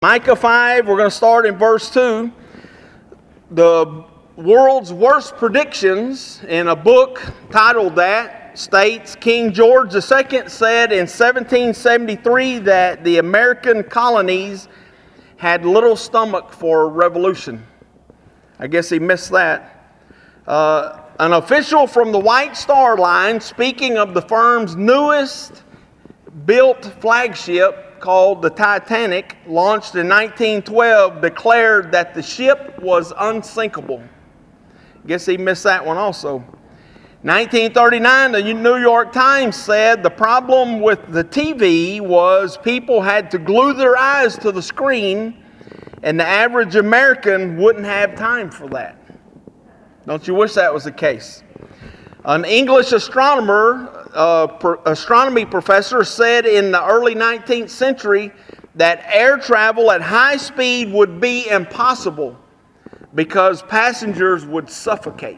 Micah 5, we're going to start in verse 2. The world's worst predictions in a book titled that states King George II said in 1773 that the American colonies had little stomach for revolution. I guess he missed that. An official from the White Star Line, speaking of the firm's newest built flagship called the Titanic, launched in 1912, declared that the ship was unsinkable. Guess he missed that one also. 1939, the New York Times said the problem with the TV was people had to glue their eyes to the screen, and the average American wouldn't have time for that. Don't you wish that was the case? An English astronomy professor said in the early 19th century that air travel at high speed would be impossible because passengers would suffocate.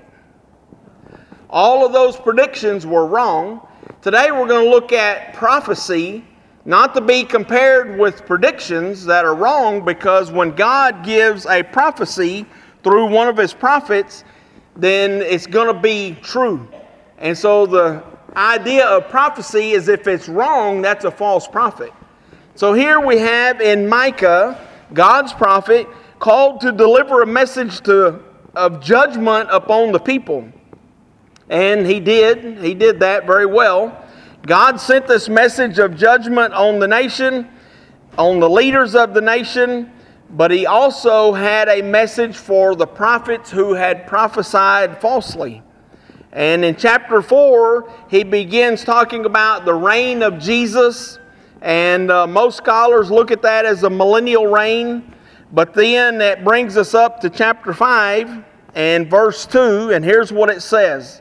All of those predictions were wrong. Today we're going to look at prophecy, not to be compared with predictions that are wrong, because when God gives a prophecy through one of His prophets, then it's going to be true. And so the idea of prophecy is if it's wrong, that's a false prophet. So here we have in Micah, God's prophet, called to deliver a message of judgment upon the people. And he did that very well. God sent this message of judgment on the nation, on the leaders of the nation, but He also had a message for the prophets who had prophesied falsely. And in chapter 4, he begins talking about the reign of Jesus. And most scholars look at that as a millennial reign. But then that brings us up to chapter 5 and verse 2. And here's what it says.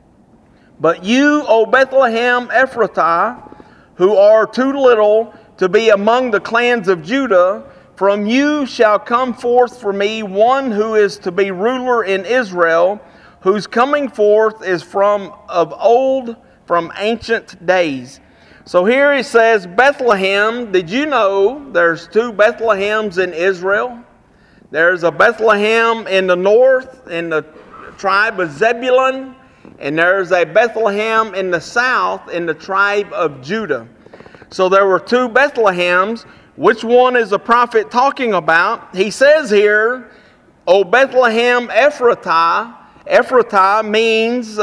But you, O Bethlehem Ephrathah, who are too little to be among the clans of Judah, from you shall come forth for me one who is to be ruler in Israel, whose coming forth is from of old, from ancient days. So here he says, Bethlehem. Did you know there's two Bethlehems in Israel? There's a Bethlehem in the north, in the tribe of Zebulun, and there's a Bethlehem in the south, in the tribe of Judah. So there were two Bethlehems. Which one is the prophet talking about? He says here, O Bethlehem Ephrathah. Ephrathah means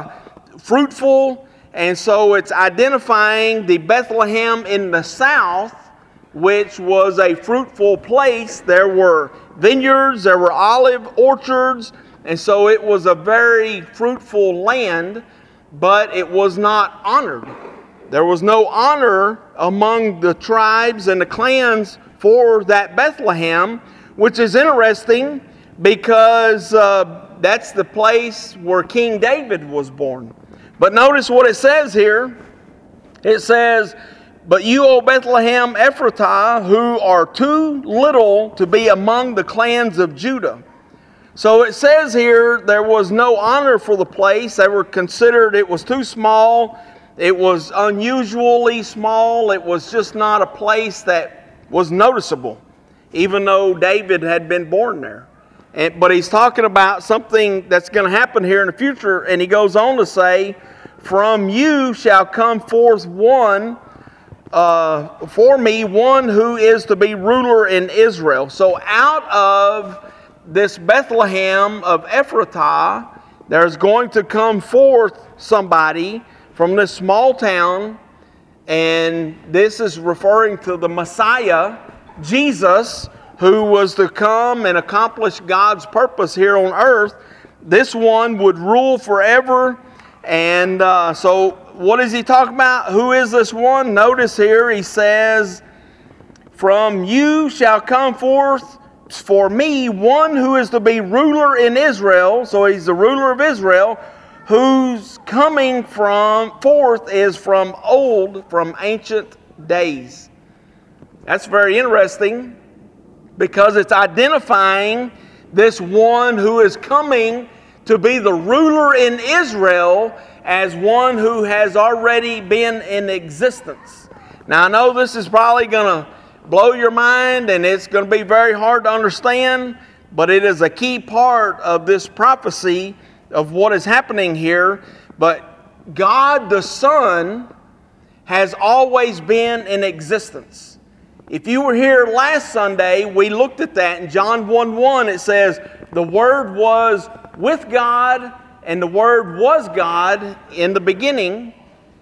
fruitful, and so it's identifying the Bethlehem in the south, which was a fruitful place. There were vineyards, there were olive orchards, and so it was a very fruitful land, but it was not honored. There was no honor among the tribes and the clans for that Bethlehem, which is interesting because that's the place where King David was born. But notice what it says here. It says, But you, O Bethlehem Ephrathah, who are too little to be among the clans of Judah. So it says here there was no honor for the place. They were considered, it was too small. It was unusually small. It was just not a place that was noticeable, even though David had been born there. But he's talking about something that's going to happen here in the future, and he goes on to say, From you shall come forth one, for me, one who is to be ruler in Israel. So out of this Bethlehem of Ephrathah, there's going to come forth somebody from this small town, and this is referring to the Messiah, Jesus, who was to come and accomplish God's purpose here on earth. This one would rule forever. And so what is he talking about? Who is this one? Notice here he says, From you shall come forth for me one who is to be ruler in Israel. So he's the ruler of Israel, whose coming forth is from old, from ancient days. That's very interesting because it's identifying this one who is coming to be the ruler in Israel as one who has already been in existence. Now I know this is probably going to blow your mind, and it's going to be very hard to understand, but it is a key part of this prophecy of what is happening here. But God the Son has always been in existence. If you were here last Sunday, we looked at that in John 1:1. It says, the Word was with God, and the Word was God in the beginning.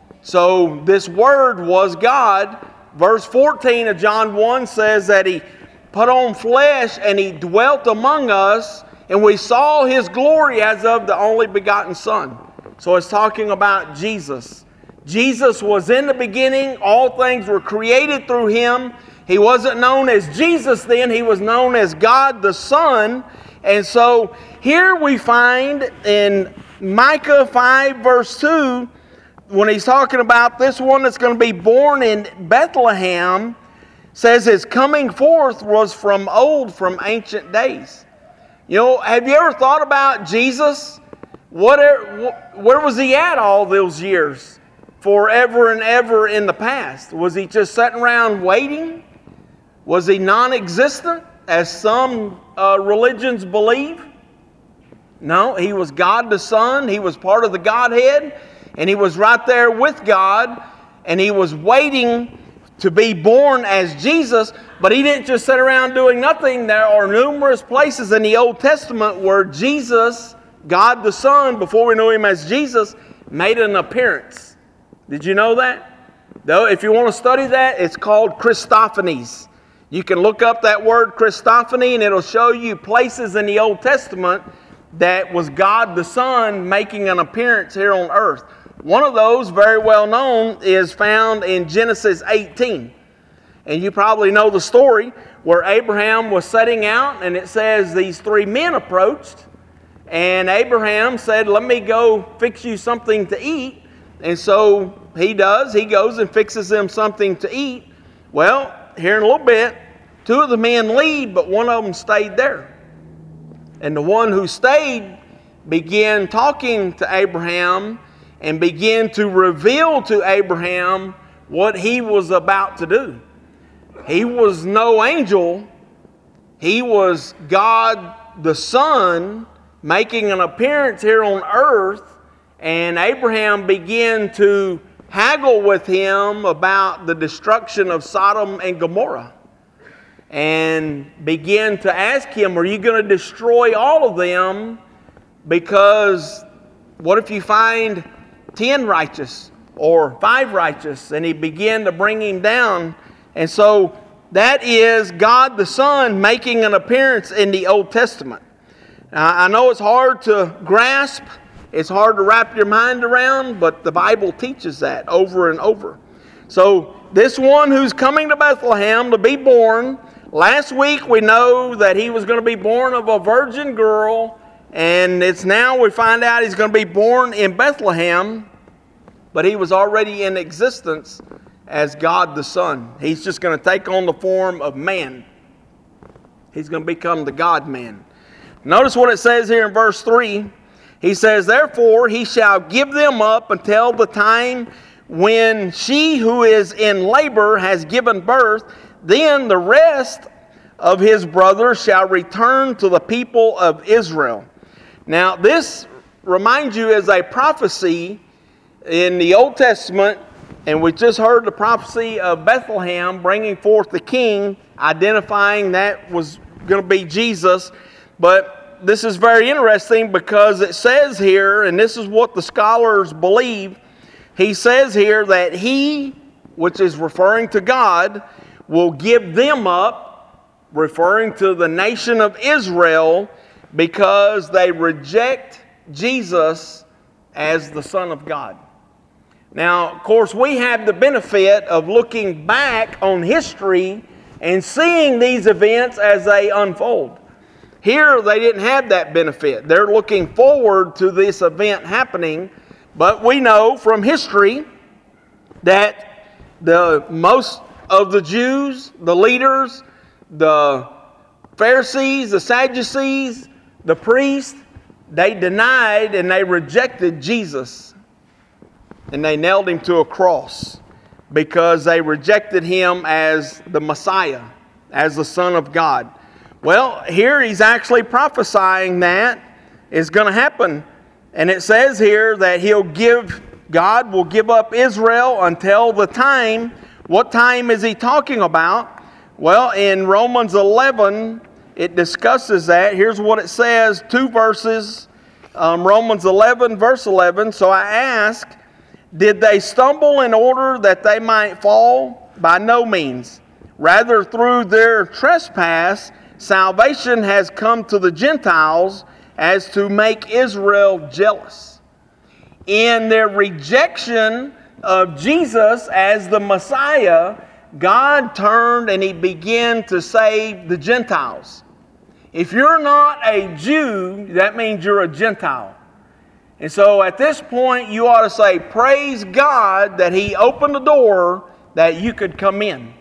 So this Word was God. Verse 14 of John 1 says that He put on flesh and He dwelt among us, and we saw His glory as of the only begotten Son. So it's talking about Jesus. Jesus was in the beginning. All things were created through Him. He wasn't known as Jesus then. He was known as God the Son. And so here we find in Micah 5 verse 2, when he's talking about this one that's going to be born in Bethlehem, says his coming forth was from old, from ancient days. You know, have you ever thought about Jesus? Where was He at all those years? Forever and ever in the past. Was He just sitting around waiting? Was He non-existent, as some religions believe? No, He was God the Son. He was part of the Godhead. And He was right there with God. And He was waiting to be born as Jesus. But He didn't just sit around doing nothing. There are numerous places in the Old Testament where Jesus, God the Son, before we know Him as Jesus, made an appearance. Did you know that? Though, if you want to study that, it's called Christophanies. You can look up that word Christophany, and it'll show you places in the Old Testament that was God the Son making an appearance here on earth. One of those, very well known, is found in Genesis 18. And you probably know the story where Abraham was setting out, and it says these three men approached, and Abraham said, let me go fix you something to eat. And so he does. He goes and fixes them something to eat. Well, here in a little bit, two of the men leave, but one of them stayed there. And the one who stayed began talking to Abraham and began to reveal to Abraham what he was about to do. He was no angel. He was God the Son making an appearance here on earth. And Abraham began to haggle with him about the destruction of Sodom and Gomorrah. And began to ask him, are you going to destroy all of them? Because what if you find 10 righteous or 5 righteous? And he began to bring him down. And so that is God the Son making an appearance in the Old Testament. Now, I know it's hard to grasp. It's hard to wrap your mind around, but the Bible teaches that over and over. So this one who's coming to Bethlehem to be born, last week we know that He was going to be born of a virgin girl, and it's now we find out He's going to be born in Bethlehem, but He was already in existence as God the Son. He's just going to take on the form of man. He's going to become the God-man. Notice what it says here in verse 3. He says, therefore He shall give them up until the time when she who is in labor has given birth. Then the rest of His brothers shall return to the people of Israel. Now this, reminds you, is a prophecy in the Old Testament. And we just heard the prophecy of Bethlehem bringing forth the king, identifying that was going to be Jesus. But this is very interesting because it says here, and this is what the scholars believe, he says here that He, which is referring to God, will give them up, referring to the nation of Israel, because they reject Jesus as the Son of God. Now, of course, we have the benefit of looking back on history and seeing these events as they unfold. Here, they didn't have that benefit. They're looking forward to this event happening. But we know from history that the most of the Jews, the leaders, the Pharisees, the Sadducees, the priests, they denied and they rejected Jesus. And they nailed Him to a cross. because they rejected him as the Messiah, as the Son of God. Well, here he's actually prophesying that is going to happen. And it says here that God will give up Israel until the time. What time is he talking about? Well, in Romans 11, it discusses that. Here's what it says, 2 verses. Romans 11, verse 11. So I ask, did they stumble in order that they might fall? By no means. Rather, through their trespass, salvation has come to the Gentiles as to make Israel jealous. In their rejection of Jesus as the Messiah, God turned and He began to save the Gentiles. If you're not a Jew, that means you're a Gentile. And so at this point, you ought to say, praise God that He opened the door that you could come in.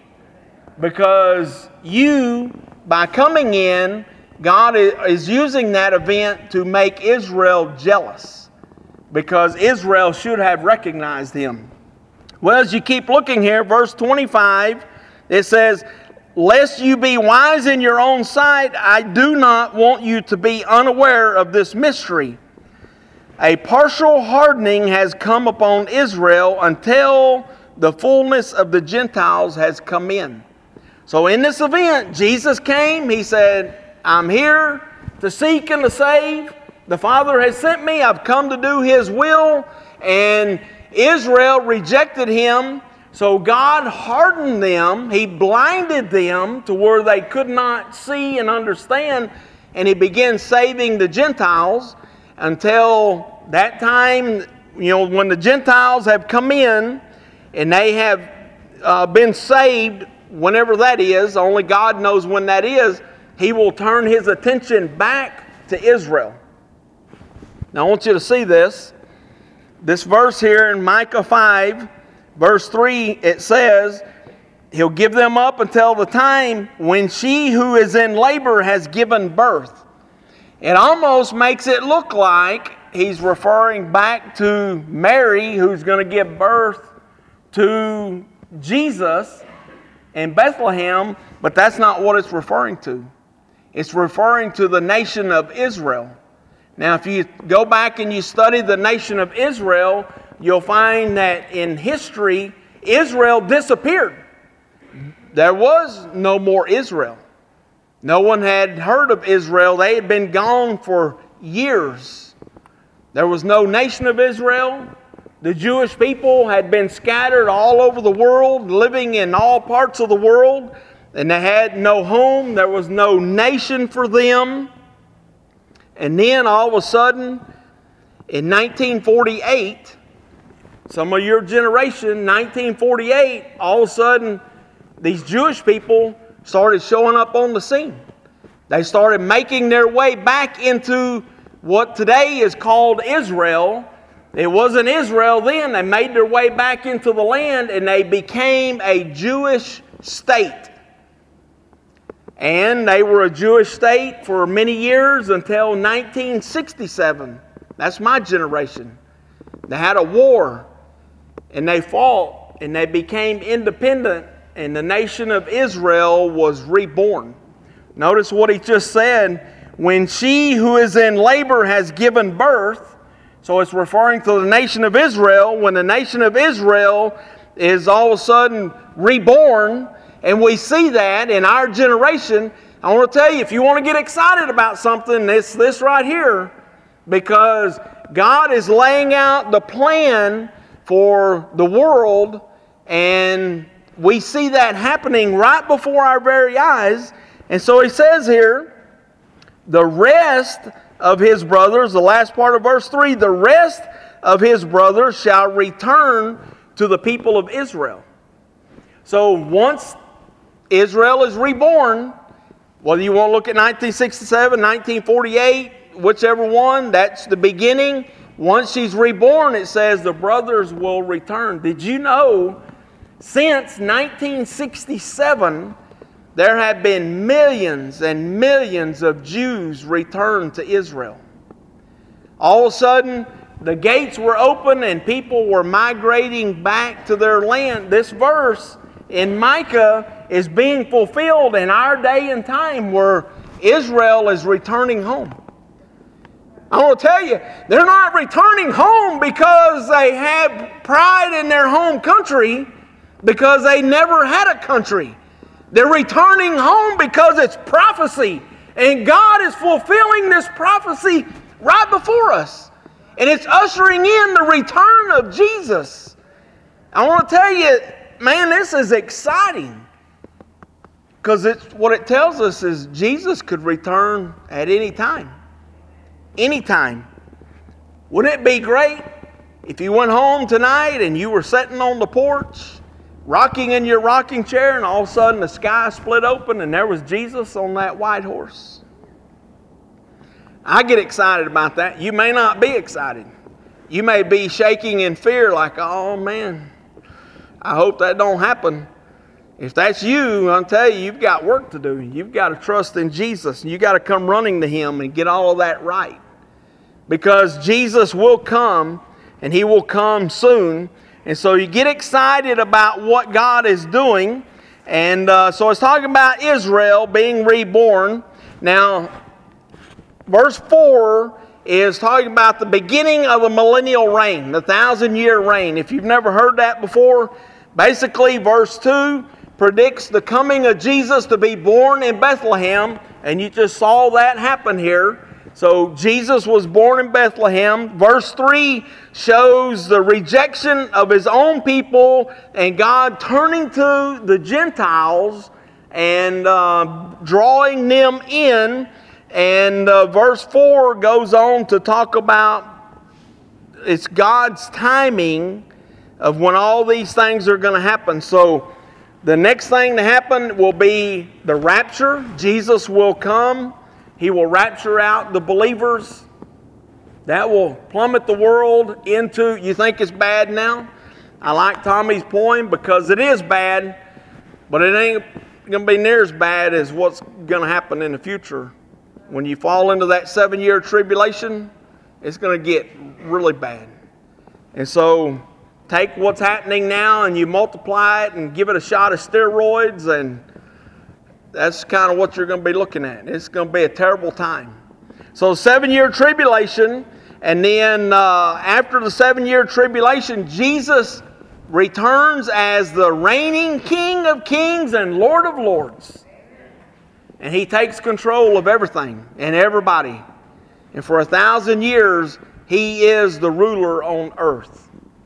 Because you, by coming in, God is using that event to make Israel jealous. Because Israel should have recognized Him. Well, as you keep looking here, verse 25, it says, lest you be wise in your own sight, I do not want you to be unaware of this mystery. A partial hardening has come upon Israel until the fullness of the Gentiles has come in. So in this event, Jesus came. He said, I'm here to seek and to save. The Father has sent me. I've come to do His will. And Israel rejected Him. So God hardened them. He blinded them to where they could not see and understand. And He began saving the Gentiles until that time, when the Gentiles have come in and they have been saved, whenever that is, only God knows when that is, He will turn His attention back to Israel. Now I want you to see this. This verse here in Micah 5, verse 3, it says, He'll give them up until the time when she who is in labor has given birth. It almost makes it look like He's referring back to Mary, who's going to give birth to Jesus in Bethlehem, but that's not what it's referring to. It's referring to the nation of Israel. Now, if you go back and you study the nation of Israel, you'll find that in history, Israel disappeared. There was no more Israel. No one had heard of Israel. They had been gone for years. There was no nation of Israel. The Jewish people had been scattered all over the world, living in all parts of the world, and they had no home. There was no nation for them. And then all of a sudden, in 1948, some of your generation, 1948, all of a sudden, these Jewish people started showing up on the scene. They started making their way back into what today is called Israel. It wasn't Israel then. They made their way back into the land and they became a Jewish state. And they were a Jewish state for many years until 1967. That's my generation. They had a war and they fought and they became independent, and the nation of Israel was reborn. Notice what he just said. When she who is in labor has given birth, so it's referring to the nation of Israel. When the nation of Israel is all of a sudden reborn, and we see that in our generation, I want to tell you, if you want to get excited about something, it's this right here. Because God is laying out the plan for the world, and we see that happening right before our very eyes. And so he says here, the rest of his brothers, the last part of verse 3, the rest of his brothers shall return to the people of Israel. So once Israel is reborn, whether you want to look at 1967, 1948, whichever one, that's the beginning. Once she's reborn, it says the brothers will return. Did you know, since 1967, there have been millions and millions of Jews returned to Israel. All of a sudden, the gates were open and people were migrating back to their land. This verse in Micah is being fulfilled in our day and time where Israel is returning home. I want to tell you, they're not returning home because they have pride in their home country, because they never had a country. They're returning home because it's prophecy. And God is fulfilling this prophecy right before us. And it's ushering in the return of Jesus. I want to tell you, man, this is exciting. Because what it tells us is Jesus could return at any time. Anytime. Wouldn't it be great if you went home tonight and you were sitting on the porch, rocking in your rocking chair, and all of a sudden the sky split open and there was Jesus on that white horse? I get excited about that. You may not be excited. You may be shaking in fear like, oh man, I hope that don't happen. If that's you, I'll tell you, you've got work to do. You've got to trust in Jesus. You've got to come running to Him and get all of that right. Because Jesus will come, and He will come soon. And so you get excited about what God is doing. And so it's talking about Israel being reborn. Now, verse 4 is talking about the beginning of the millennial reign, the 1,000-year reign. If you've never heard that before, basically verse 2 predicts the coming of Jesus to be born in Bethlehem, and you just saw that happen here. So Jesus was born in Bethlehem. Verse 3 shows the rejection of His own people and God turning to the Gentiles and drawing them in. And verse 4 goes on to talk about it's God's timing of when all these things are going to happen. So the next thing to happen will be the rapture. Jesus will come. He will rapture out the believers. That will plummet the world into, you think it's bad now? I like Tommy's poem because it is bad, but it ain't going to be near as bad as what's going to happen in the future. When you fall into that 7-year tribulation, it's going to get really bad. And so take what's happening now and you multiply it and give it a shot of steroids, and that's kind of what you're going to be looking at. It's going to be a terrible time. So 7-year tribulation, and then after the 7-year tribulation, Jesus returns as the reigning King of Kings and Lord of Lords. And He takes control of everything and everybody. And for 1,000 years, He is the ruler on earth.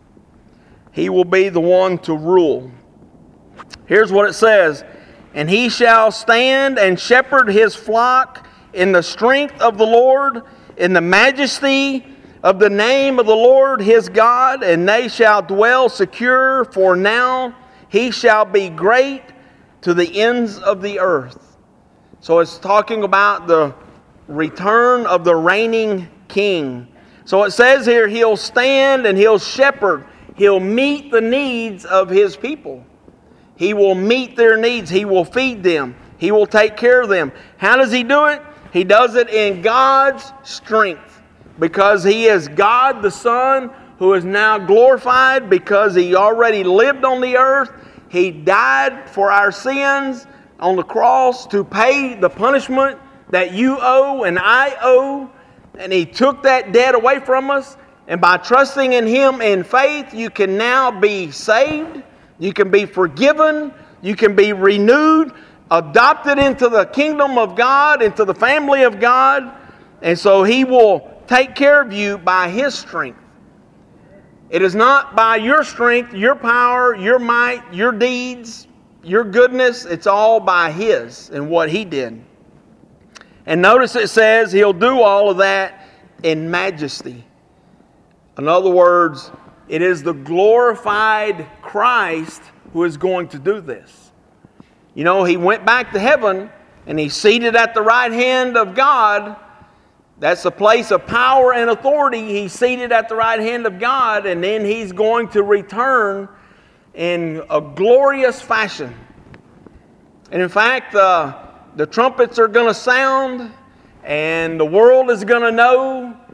He will be the one to rule. Here's what it says. And He shall stand and shepherd His flock in the strength of the Lord, in the majesty of the name of the Lord His God, and they shall dwell secure, for now He shall be great to the ends of the earth. So it's talking about the return of the reigning King. So it says here, He'll stand and He'll shepherd. He'll meet the needs of His people. He will meet their needs. He will feed them. He will take care of them. How does He do it? He does it in God's strength. Because He is God the Son, who is now glorified because He already lived on the earth. He died for our sins on the cross to pay the punishment that you owe and I owe. And He took that debt away from us. And by trusting in Him in faith, you can now be saved. You can be forgiven. You can be renewed, adopted into the kingdom of God, into the family of God. And so He will take care of you by His strength. It is not by your strength, your power, your might, your deeds, your goodness. It's all by His and what He did. And notice it says He'll do all of that in majesty. In other words, it is the glorified Christ who is going to do this. You know, He went back to heaven and He's seated at the right hand of God. That's a place of power and authority. He's seated at the right hand of God, and then He's going to return in a glorious fashion. And in fact, the trumpets are going to sound, and the world is going to know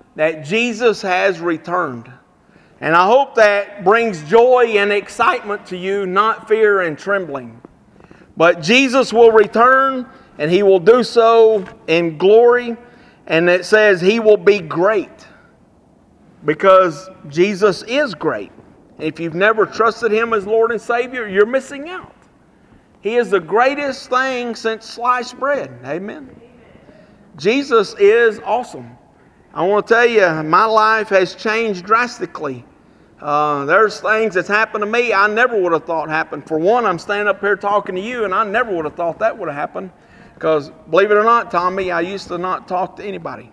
that Jesus has returned. And I hope that brings joy and excitement to you, not fear and trembling. But Jesus will return, and He will do so in glory. And it says He will be great, because Jesus is great. If you've never trusted Him as Lord and Savior, you're missing out. He is the greatest thing since sliced bread. Amen. Jesus is awesome. I want to tell you, my life has changed drastically. There's things that's happened to me I never would have thought happened. For one, I'm standing up here talking to you, and I never would have thought that would have happened. Because, believe it or not, Tommy, I used to not talk to anybody.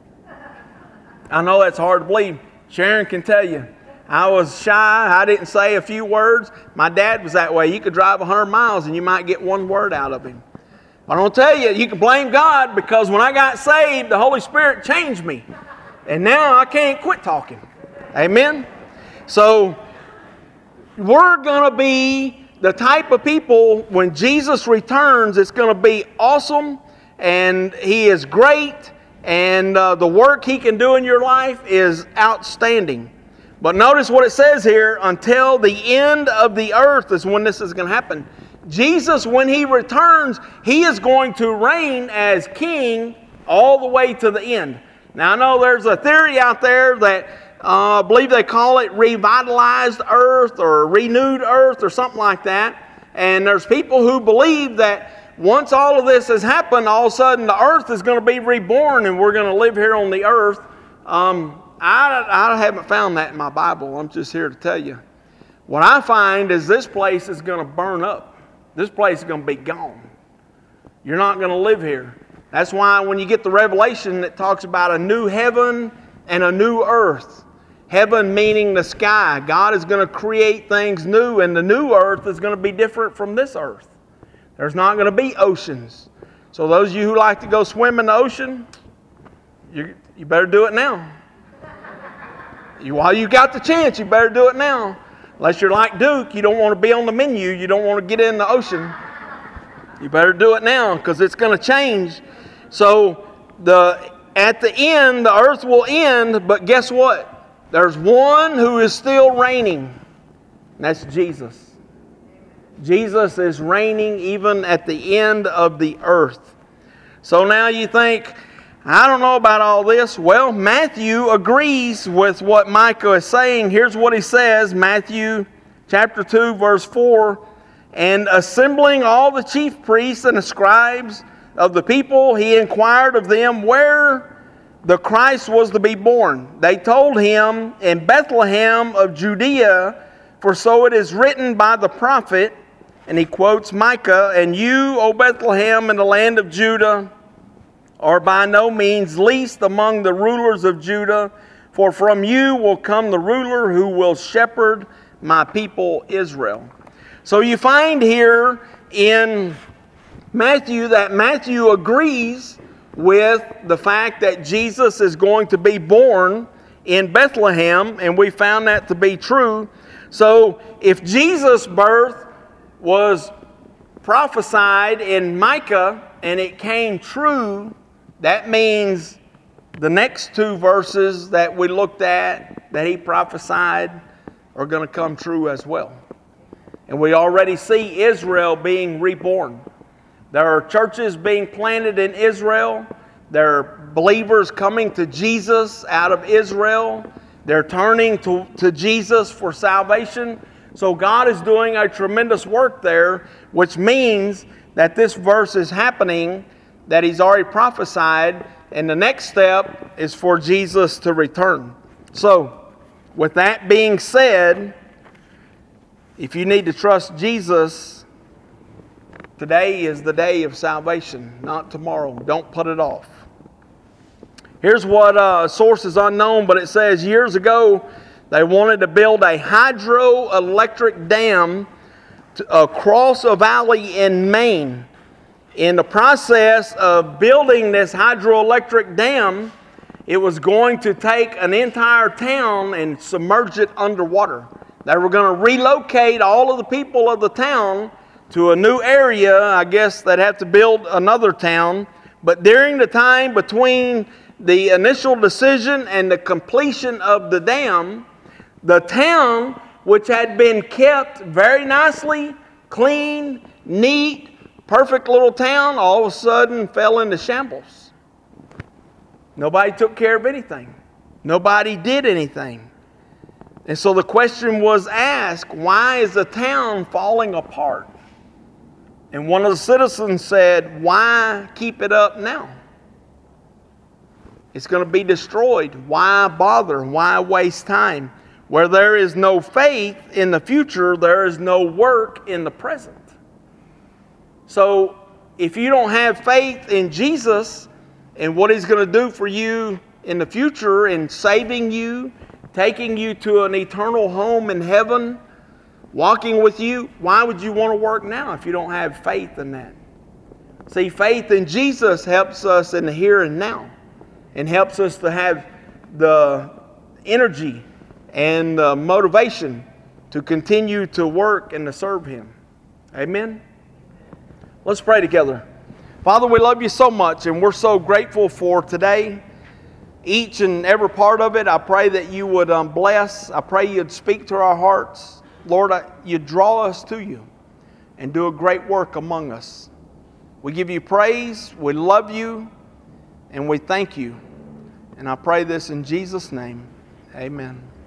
I know that's hard to believe. Sharon can tell you. I was shy. I didn't say a few words. My dad was that way. You could drive 100 miles and you might get one word out of him. But I don't tell you, you can blame God, because when I got saved, the Holy Spirit changed me. And now I can't quit talking. Amen? So, we're going to be the type of people, when Jesus returns, it's going to be awesome, and He is great, and the work He can do in your life is outstanding. But notice what it says here, until the end of the earth is when this is going to happen. Jesus, when He returns, He is going to reign as King all the way to the end. Now I know there's a theory out there that I believe they call it revitalized earth or renewed earth or something like that. And there's people who believe that once all of this has happened, all of a sudden the earth is going to be reborn and we're going to live here on the earth. I haven't found that in my Bible. I'm just here to tell you. What I find is this place is going to burn up. This place is going to be gone. You're not going to live here. That's why when you get the Revelation, it talks about a new heaven and a new earth. Heaven meaning the sky. God is going to create things new, and the new earth is going to be different from this earth. There's not going to be oceans. So those of you who like to go swim in the ocean, you better do it now. While you got the chance, you better do it now. Unless you're like Duke, you don't want to be on the menu, you don't want to get in the ocean. You better do it now, because it's going to change. So at the end, the earth will end, but guess what? There's one who is still reigning. And that's Jesus. Jesus is reigning even at the end of the earth. So now you think, I don't know about all this. Well, Matthew agrees with what Micah is saying. Here's what he says, Matthew chapter 2, verse 4. And assembling all the chief priests and the scribes of the people, he inquired of them where the Christ was to be born. They told him, in Bethlehem of Judea, for so it is written by the prophet, and he quotes Micah, and you, O Bethlehem, in the land of Judah, are by no means least among the rulers of Judah, for from you will come the ruler who will shepherd my people Israel. So you find here in Matthew that Matthew agrees with the fact that Jesus is going to be born in Bethlehem, and we found that to be true. So if Jesus' birth was prophesied in Micah and it came true, that means the next two verses that we looked at that he prophesied are going to come true as well. And we already see Israel being reborn. There are churches being planted in Israel. There are believers coming to Jesus out of Israel. They're turning to Jesus for salvation. So God is doing a tremendous work there, which means that this verse is happening, that He's already prophesied, and the next step is for Jesus to return. So, with that being said, if you need to trust Jesus, today is the day of salvation, not tomorrow. Don't put it off. Here's what source is unknown, but it says years ago they wanted to build a hydroelectric dam across a valley in Maine. In the process of building this hydroelectric dam, it was going to take an entire town and submerge it underwater. They were going to relocate all of the people of the town to a new area. I guess they'd have to build another town. But during the time between the initial decision and the completion of the dam, the town, which had been kept very nicely, clean, neat, perfect little town, all of a sudden fell into shambles. Nobody took care of anything. Nobody did anything. And so the question was asked, why is the town falling apart? And one of the citizens said, why keep it up now? It's going to be destroyed. Why bother? Why waste time? Where there is no faith in the future, there is no work in the present. So if you don't have faith in Jesus and what He's going to do for you in the future in saving you, taking you to an eternal home in heaven, walking with you, why would you want to work now if you don't have faith in that? See, faith in Jesus helps us in the here and now and helps us to have the energy and the motivation to continue to work and to serve Him. Amen? Let's pray together. Father, we love You so much and we're so grateful for today. Each and every part of it, I pray that You would bless. I pray You'd speak to our hearts. Lord, You draw us to You and do a great work among us. We give You praise, we love You, and we thank You. And I pray this in Jesus' name. Amen.